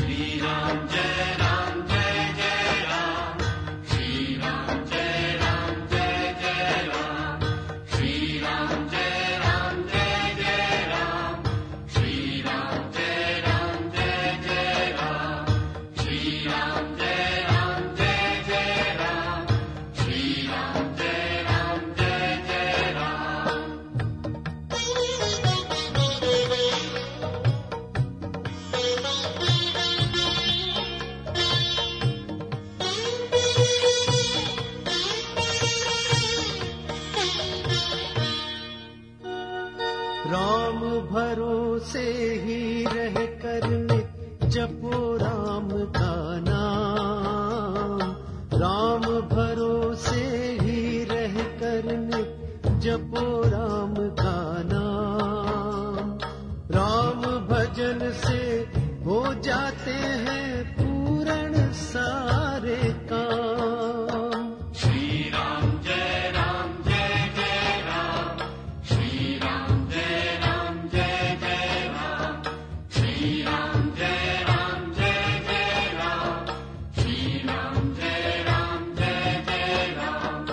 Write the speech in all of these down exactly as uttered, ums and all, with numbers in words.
राम भरोसे ही रह कर नित जपो राम का नाम। राम भरोसे ही रह कर नित जपो राम का नाम। राम भजन से हो जाते हैं पूर्ण सारे काम। श्री राम जय राम जय जय राम, श्री राम जय राम जय जय राम, श्री राम जय राम जय जय राम, श्री राम जय राम जय जय राम।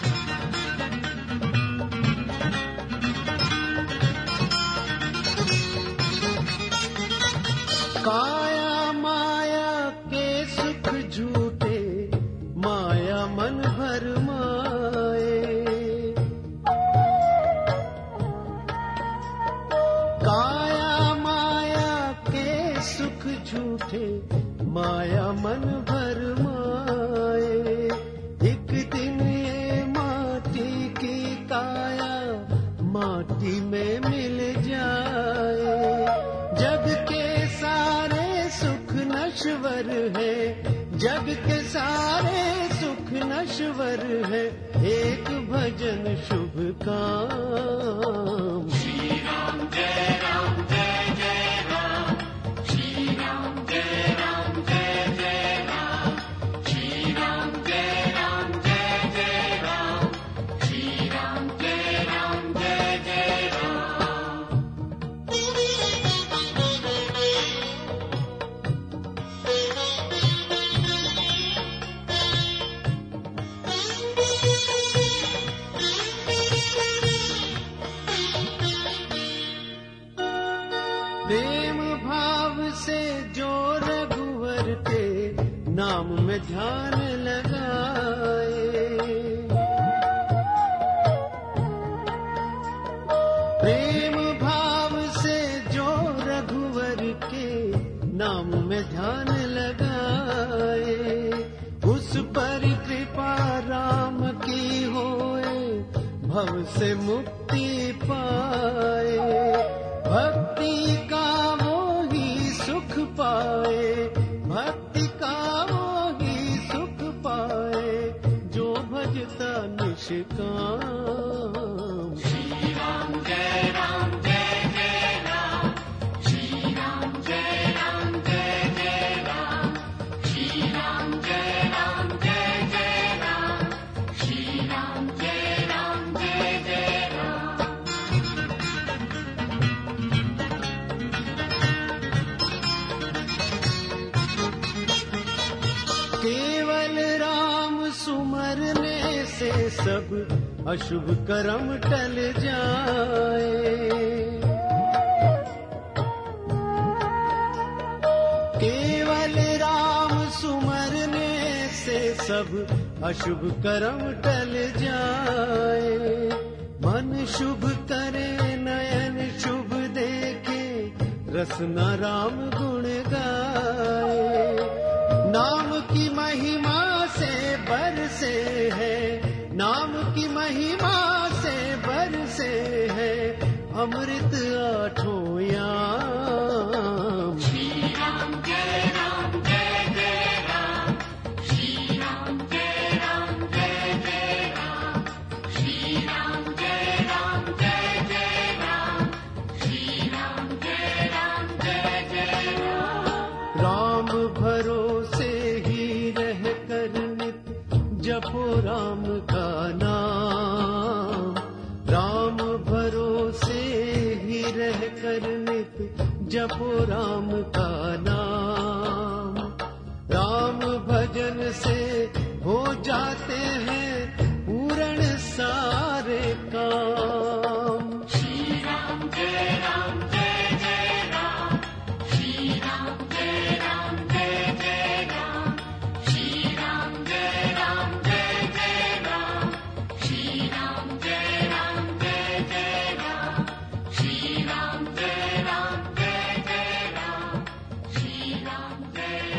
काया माया के सुख झूठे, माया मन भर माए। काया माया के सुख झूठे, माया मन भर माए। एक दिन ये माटी की काया माटी में मिल जाए। जग के सारे सुख नश्वर है, जग के सारे सुख नश्वर है, एक भजन शुभ काम। श्री राम जय राम जय जय राम, श्री राम जय राम जय जय राम, श्री राम जय राम जय जय राम, श्री राम जय राम जय जय राम। प्रेम भाव से जो रघुवर के नाम में ध्यान लगाए। प्रेम भाव से जो रघुवर के नाम में ध्यान लगाए। उस पर कृपा राम की होए, भव से मुक्ति पाए। भक्ति का वो ही सुख पाए, भक्ति का वो ही सुख पाए, जो भजता निष्काम। श्री राम जय राम जय जय राम, श्री राम जय राम जय जय राम, श्री राम जय राम जय जय राम, श्री राम जय राम जय जय राम। केवल राम सुमरने से सब अशुभ कर्म टल जाए। केवल राम सुमरने से सब अशुभ कर्म टल जाए। मन शुभ करे नयन शुभ देखे, रसना राम गुण गाए। नाम की महिमा से बरसे है, नाम की महिमा से बरसे है, अमृत आठों याम। श्री राम जय राम जय जय राम, श्री राम जय राम जय जय राम, श्री राम जय राम जय जय राम, श्री राम जय राम जय जय राम। राम भरोसे ही रह कर नित जपो राम का नाम। राम भरोसे ही रह कर नित जपो राम का नाम। जय